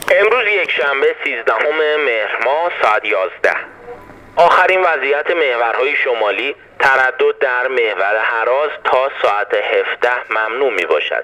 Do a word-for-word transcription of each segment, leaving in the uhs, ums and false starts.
امروز یک شنبه سیزدهم مهر ماه ساعت یازده. آخرین وضعیت محورهای شمالی تردد در محور هراز تا ساعت هفده ممنوع می باشد.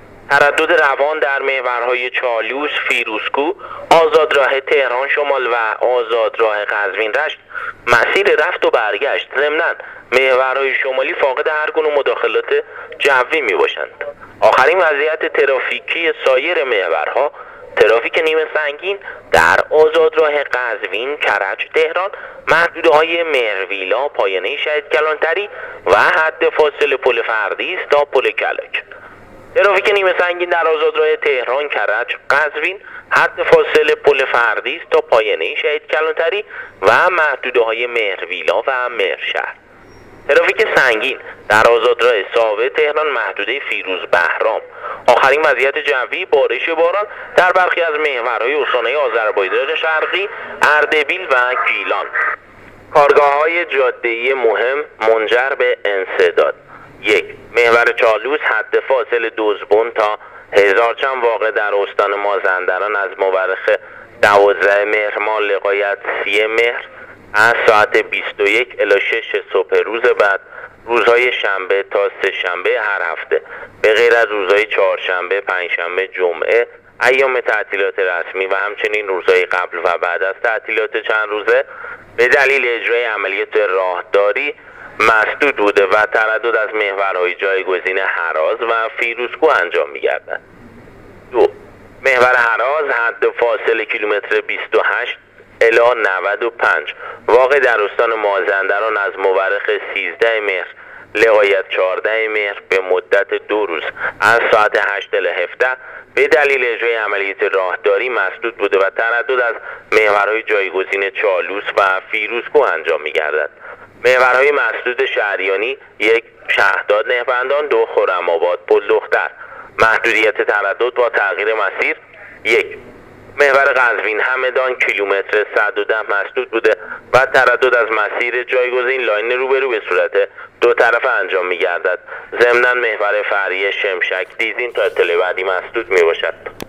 تردد روان در محورهای چالوس، فیروزکوه، آزادراه تهران شمال و آزادراه قزوین رشت مسیر رفت و برگشت. ضمناً محورهای شمالی فاقد هر گونه مداخلات جوی می باشند. آخرین وضعیت ترافیکی سایر محورها ترافیک نیمه سنگین در آزادراه قزوین، کرج، تهران، محدوده‌های مهرویلا، پایانه شهید کلانتری و حد فاصل پل فردیس تا پل کلک. ترافیک نیمه سنگین در آزادراه تهران، کرج، قزوین، حد فاصل پل فردیس تا پایانه شهید کلانتری و محدوده‌های مهرویلا و مهرشهر. ترافیک سنگین در آزادراه ساوه تهران، محدوده فیروز بهرام. آخرین وضعیت جوی بارش باران در برخی از محورهای استانهای آذربایجان شرقی، اردبیل و گیلان. کارگاه‌های جاده‌ای مهم منجر به انسداد: یک، محور چالوس حد فاصل دوزبون تا هزارچند واقع در استان مازندران از مورخ دوازده مهر ماه لغایت سی مهر از ساعت بیست و یک الی شش صبح روز بعد، روزهای شنبه تا سه شنبه هر هفته به غیر از روزهای چهارشنبه، پنجشنبه، جمعه، ایام تعطیلات رسمی و همچنین روزهای قبل و بعد از تعطیلات چند روزه به دلیل اجرای عملیات راهداری مسدود بوده و تردد از محورهای جایگزین هراز و فیروزکوه انجام می‌گردد. دو، محور هراز حد فاصل کیلومتر بیست و هشت الی نود و پنج واقع در استان مازندران از مورخ سیزده مهر لغایت چهارده مهر به مدت دو روز از ساعت هشت الی هفده به دلیل اجرای عملیات راهداری مسدود بوده و تردد از محورهای جایگزین چالوس و فیروزکوه انجام می‌گردد. محورهای مسدود شهریانی: یک، شهرداد نهبندان، دو، خرم‌آباد پل دختر. محدودیت تردد با تغییر مسیر: یک، محور قزوین همدان کیلومتر صد و ده مسدود بوده و تردد از مسیر جایگزین لاین روبرو به صورت دو طرفه انجام می گردد. ضمناً محور فرعی شمشک دیزین تا اطلاع بعدی مسدود می باشد.